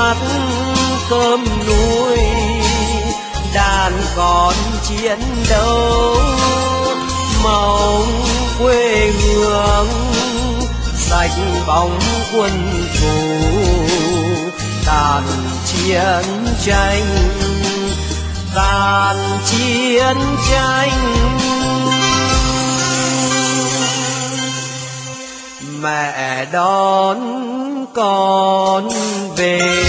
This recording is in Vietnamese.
bát cơm nuôi, đàn con chiến đấu mong quê hương sạch bóng quân thù. Tàn chiến tranh, tàn chiến tranh, mẹ đón con về.